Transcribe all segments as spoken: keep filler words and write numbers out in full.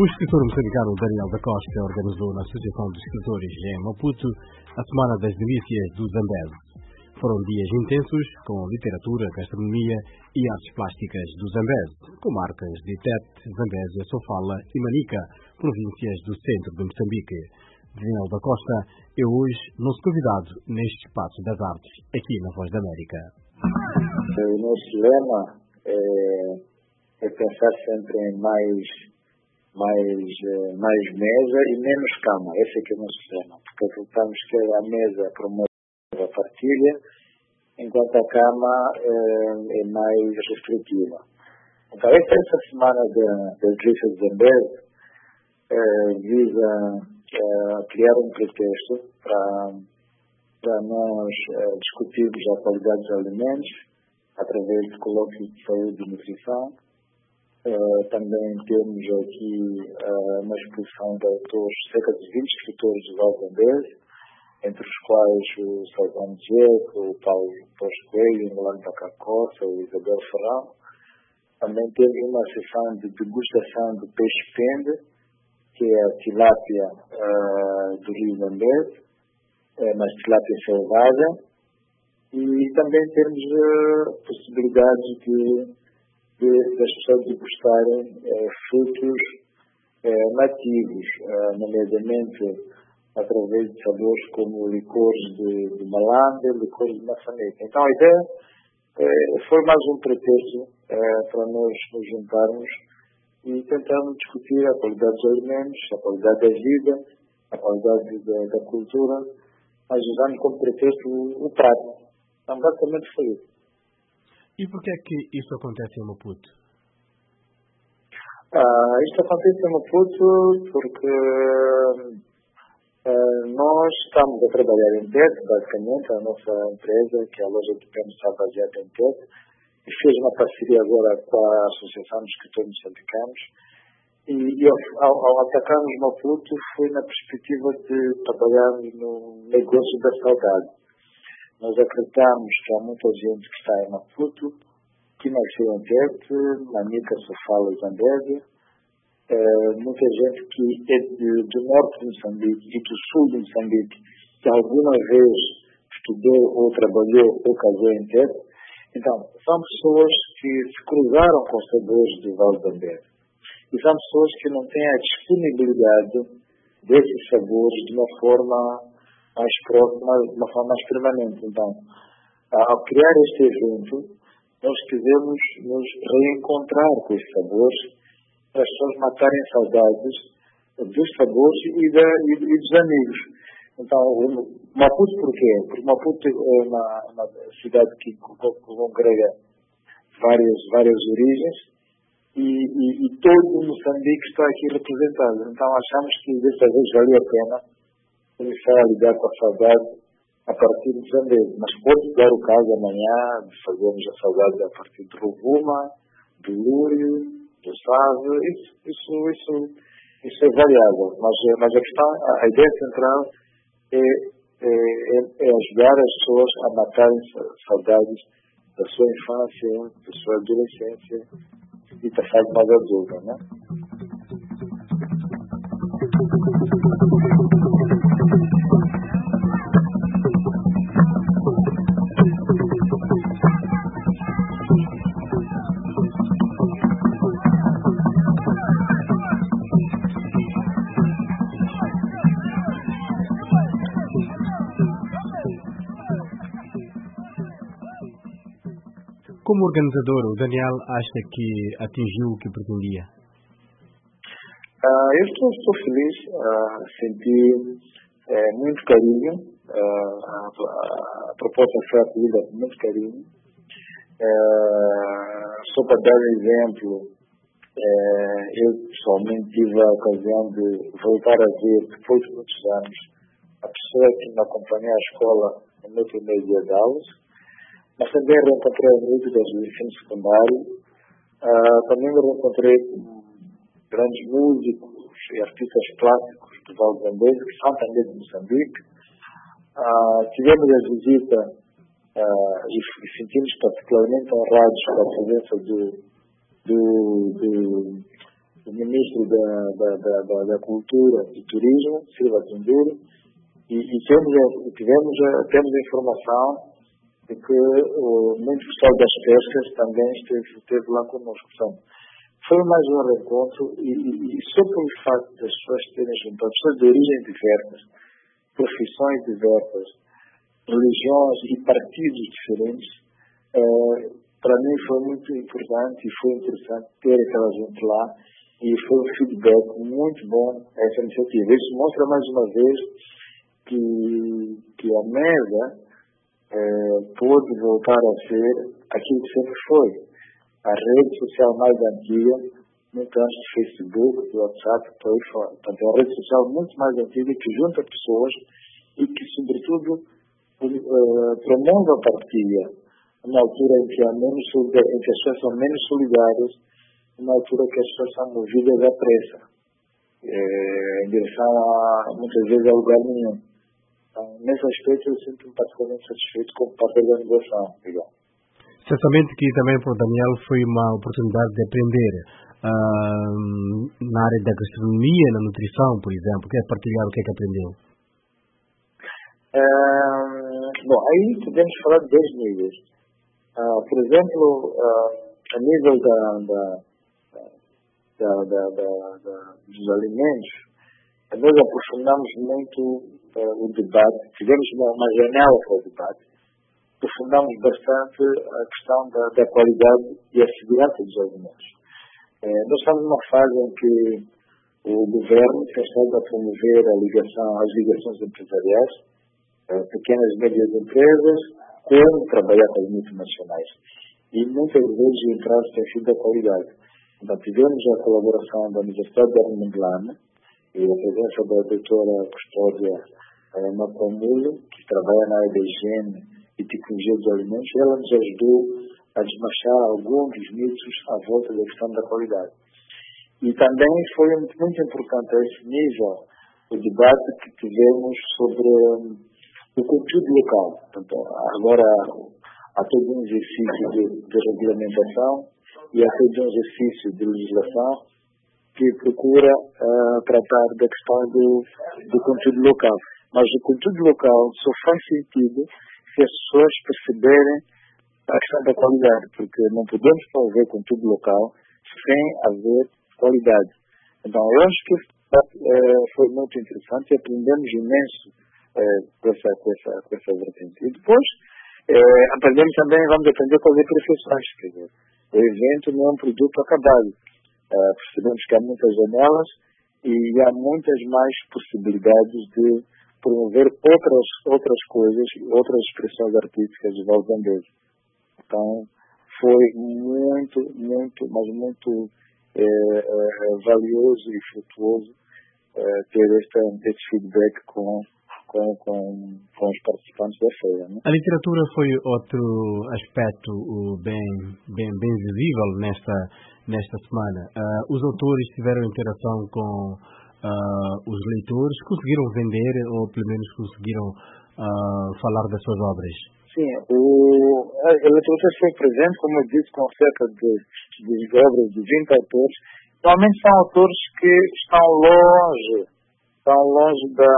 O escritor moçambicano Daniel da Costa organizou na Associação de Escritores em Maputo a Semana das Delícias do Zambeze. Foram dias intensos com literatura, gastronomia e artes plásticas do Zambeze, com marcas de Tete, Zambésia, Sofala e Manica, províncias do centro de Moçambique. Daniel da Costa é hoje nosso convidado neste Espaço das Artes, aqui na Voz da América. O nosso lema é, é pensar sempre em mais, mais, mais mesa e menos cama. Esse é que é o nosso lema, porque acreditamos que a mesa promove a partilha, enquanto a cama é, é mais restritiva. Então, esta, esta semana das delícias de Zambeze é, visa é, criar um pretexto para, para nós é, discutirmos a qualidade dos alimentos através de colóquios de saúde e nutrição. É, também temos aqui é, uma exposição de autores, cerca de vinte escritores do Val Zambeze, entre os quais o Salvador Diego, o Paulo Torres Coelho, o Milano Bacacossa, o Isabel Ferrão. Também temos uma sessão de degustação do peixe pende, que é a tilápia uh, do Rio Zambeze, uh, mas tilápia selvagem. E também temos uh, possibilidades de, de, das pessoas degustarem uh, frutos uh, nativos, uh, nomeadamente através de sabores como licores de, de malandro, licores de maçaneta. Então a ideia eh, foi mais um pretexto eh, para nós nos juntarmos e tentarmos discutir a qualidade dos alimentos, a qualidade da vida, a qualidade da, da cultura, mas usando como pretexto o, o prato. Então basicamente foi isso. E por que é que isso acontece em Maputo? Ah, isto acontece em Maputo porque Uh, nós estamos a trabalhar em Tete, basicamente, a nossa empresa, que é a loja de Pênis, está baseada em Tete, e fez uma parceria agora com a Associação dos Escritores Moçambicanos, e, e ao, ao atacarmos Maputo foi na perspectiva de trabalharmos no negócio da saudade. Nós acreditamos que há muita gente que está em Maputo, que nasceu em Tete, Manica, Sofala e Zambésia, Uh, muita gente que é de, do norte de Moçambique e do sul de Moçambique, que alguma vez estudou ou trabalhou ou casou em Tete. Então, são pessoas que se cruzaram com os sabores do Val Zambeze. E são pessoas que não têm a disponibilidade desses sabores de uma forma mais próxima, de uma forma mais permanente. Então, ao criar este evento, nós quisemos nos reencontrar com esses sabores, para as pessoas matarem saudades dos sabores e, da, e, e dos amigos. Então, Maputo por quê? Porque Maputo é uma, uma cidade que congrega várias, várias origens e, e, e todo Moçambique está aqui representado. Então, achamos que desta vez valia a pena começar a lidar com a saudade a partir de Zambeze. Mas pode dar o caso amanhã de fazermos a saudade a partir de Rovuma, do Lúrio, do Save, isso, isso, isso, isso é variável, mas, mas a questão, a ideia central é, é, é ajudar as pessoas a matarem saudades da sua infância, da sua adolescência e da fase mais adulta, né? Como organizador, o Daniel acha que atingiu o que pretendia? Uh, eu estou, estou feliz, uh, senti uh, muito carinho, uh, a, a proposta foi acolhida com muito carinho. Uh, só para dar um exemplo, uh, eu pessoalmente tive a ocasião de voltar a ver, depois de muitos anos, a pessoa que me acompanhou à escola no meu primeiro dia de aulas. Mas também reencontrei amigos do ensino secundário, uh, também me reencontrei com grandes músicos e artistas plásticos do Val Zambeze, que são também de Moçambique. Uh, tivemos a visita uh, e, e sentimos particularmente honrados com a presença do, do, do o Ministro da, da, da, da, da Cultura e Turismo, Silva Tunduro, e, e temos, tivemos, temos a informação de que o muito pessoal das pescas também esteve, esteve lá conosco. Portanto, foi mais um reencontro e, e, e só pelo facto das pessoas terem juntado, pessoas de origens diversas, profissões diversas, religiões e partidos diferentes, eh, para mim foi muito importante e foi interessante ter aquela gente lá e foi um feedback muito bom a essa iniciativa. Isso mostra mais uma vez que, que a mesa eh, pode voltar a ser aquilo que sempre foi. A rede social mais antiga, muito antes do Facebook, do WhatsApp, por aí fora. Portanto, é uma rede social muito mais antiga que junta pessoas e que, sobretudo, uh, promove a partilha numa altura em que, há menos, em que as pessoas são menos solidárias, numa altura que as pessoas são movidas à pressa, eh, em direção a, muitas vezes, a lugar nenhum. Então, nesse aspecto, eu sinto-me particularmente satisfeito com parte da organização. Obrigado. Certamente que também para o Daniel foi uma oportunidade de aprender uh, na área da gastronomia, na nutrição, por exemplo. Quer partilhar o que é que aprendeu? Uh, bom, aí podemos falar de dois níveis. Uh, por exemplo, uh, a nível da, da, da, da, da, da, dos alimentos, nós aprofundamos muito uh, o debate, tivemos uma, uma janela para o debate, aprofundamos bastante a questão da, da qualidade e a segurança dos alimentos. Eh, nós estamos numa fase em que o governo tem estado a promover a ligação, as ligações empresariais, eh, pequenas e médias empresas, como trabalhar com as multinacionais. E muitas vezes o entrave tem sido a qualidade. Então, tivemos a colaboração da Universidade de Armandlana e a presença da doutora Custódia eh, Mapamulo, que trabalha na área da higiene e tecnologia dos alimentos. Ela nos ajudou a desmanchar alguns dos mitos à volta da questão da qualidade. E também foi muito importante a esse nível o debate que tivemos sobre um, o conteúdo local. Portanto, agora há todo um exercício de, de regulamentação e há todo um exercício de legislação que procura uh, tratar da questão do, do conteúdo local. Mas o conteúdo local só faz sentido se as pessoas perceberem a questão da qualidade, porque não podemos promover conteúdo local sem haver qualidade. Então, eu acho que eh, foi muito interessante e aprendemos imenso eh, com, essa, com, essa, com essa vertente. E depois, eh, aprendemos também, vamos aprender com as imperfeições. Quer dizer, o evento não é um produto acabado. Eh, percebemos que há muitas janelas e há muitas mais possibilidades de promover outras, outras coisas, outras expressões artísticas de Valzambeze. Então, foi muito, muito, mas muito é, é, valioso e frutuoso é, ter este, este feedback com, com, com, com os participantes da feira. Né? A literatura foi outro aspecto bem, bem, bem visível nesta, nesta semana. Uh, os autores tiveram interação com Uh, os leitores, conseguiram vender ou pelo menos conseguiram uh, falar das suas obras? Sim, o, a, a literatura foi presente, como eu disse, com cerca de, de obras de vinte autores. Normalmente são autores que estão longe, estão longe da,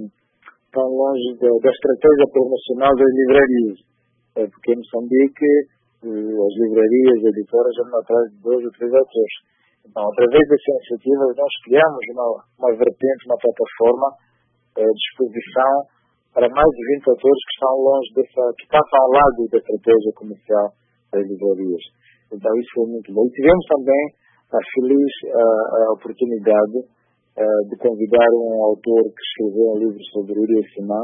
estão longe da, da estratégia promocional das livrarias. É porque em Moçambique as livrarias, as editoras andam atrás de dois ou três autores. Então, através dessa iniciativa, nós criamos uma, uma vertente, uma plataforma eh, de exposição para mais de vinte autores que estão longe dessa, que passam ao lado da estratégia comercial das livrarias. Então, isso foi muito bom. E tivemos também a feliz a, a oportunidade a, de convidar um autor que escreveu um livro sobre Urias Simão.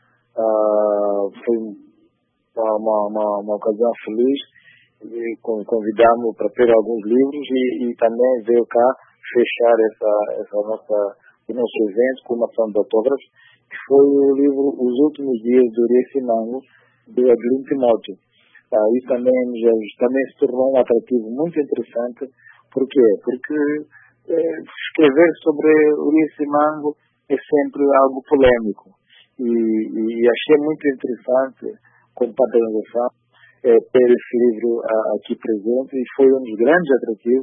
Foi uma, uma, uma, uma ocasião feliz. E convidamos para ter alguns livros e, e também veio cá fechar essa, essa nossa, o nosso evento com uma ação de autógrafos, que foi o livro Os Últimos Dias do Urias Simão, do Adelino Timóteo. Ah, isso também, também se tornou um atrativo muito interessante. Por quê? Porque eh, escrever sobre Urias Simão é sempre algo polêmico. E, e achei muito interessante, como parte da organização, É, ter esse livro a, aqui presente e foi um dos grandes atrativos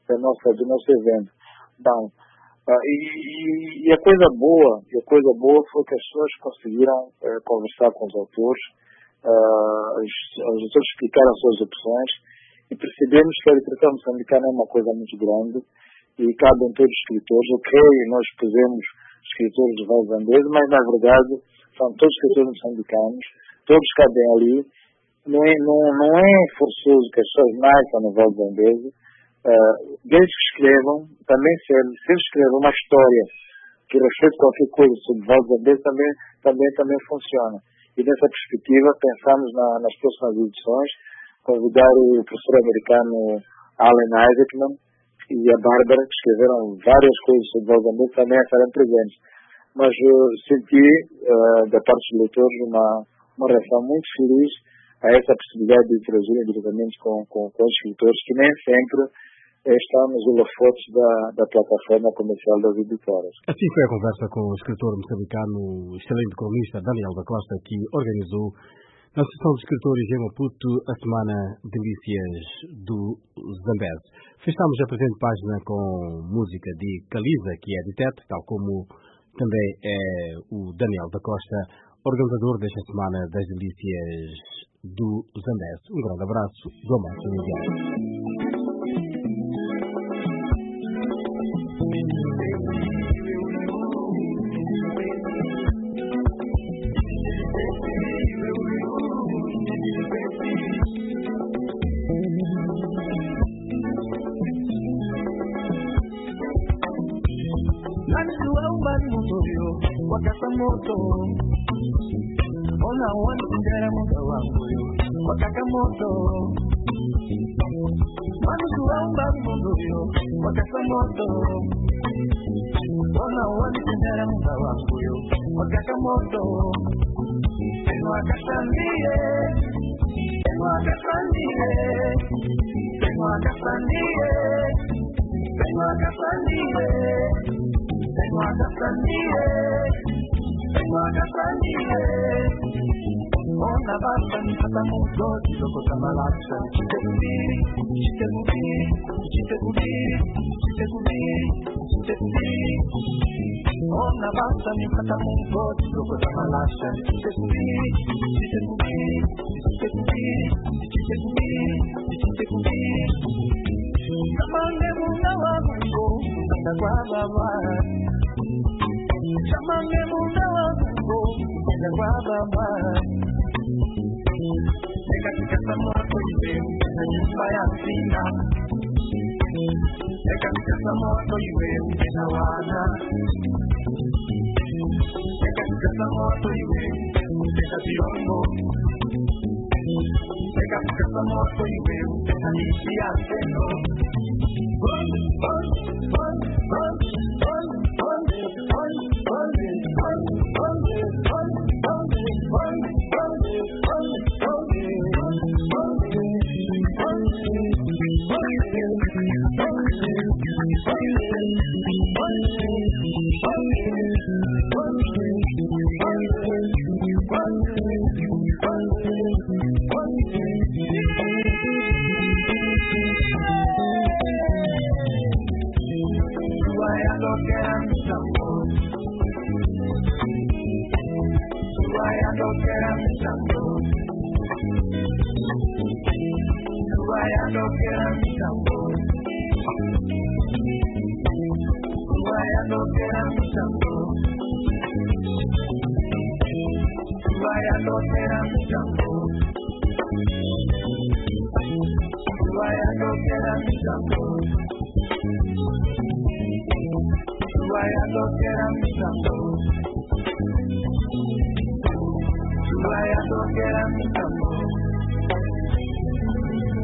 da nossa, do nosso evento. Bom, uh, e, e, e a coisa boa, e a coisa boa foi que as pessoas conseguiram uh, conversar com os autores, uh, os, os autores explicaram as suas opções e percebemos que a literatura moçambicana é uma coisa muito grande e cabem todos os escritores. Ok, nós pusemos escritores de Val Zambeze, mas na verdade são todos escritores moçambicanos, todos cabem ali. Não é, não, não é forçoso que as pessoas nasçam no Val Zambeze. Uh, desde que escrevam, também se eles, se eles escrevam uma história que reflete qualquer coisa sobre Val Zambeze, também, também, também funciona. E nessa perspectiva pensamos na, nas próximas edições convidar o professor americano Allen Isaacman e a Bárbara, que escreveram várias coisas sobre Val Zambeze, também estarão presentes. Mas uh, senti uh, da parte dos leitores uma, uma reação muito feliz a essa possibilidade de interagir diretamente com, com, com os escritores, que nem sempre estão nos holofotes da, da plataforma comercial das editoras. Assim foi a conversa com o escritor moçambicano, excelente cronista Daniel da Costa, que organizou na sessão de escritores em Maputo a Semana Delícias do Zambeze. Fechamos a presente página com música de Caliza, que é de Tete, tal como também é o Daniel da Costa, organizador desta Semana das Delícias do Zambeze. Um grande abraço do Amado Miguel. Moto ona wani ndera muda wangu yo wakaka moto mani kuamba mudo yo wakaka moto ona wani ndera muda wangu yo wakaka moto eno akasandie eno akasandie eno akasandie eno akasandie eno akasandie ona basta nipata moto kiloko tamalasa chitekubiri chitekubiri chitekubiri chitekubiri chitekubiri ona basta nipata moto kiloko tamalasa chitekubiri chitekubiri chitekubiri chitekubiri chitekubiri kamande muna wangu kwa baba Chamame muna wangu na kwa baba Neka tikasa moto iwe na nyumba ya sina Neka tikasa moto iwe na wana Neka tikasa moto iwe na viongo Neka tikasa moto iwe na nisi ya seno Bun, bun, bun, bun, bun, bun,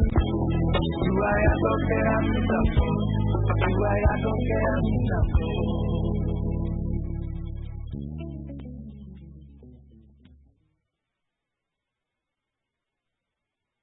I don't care,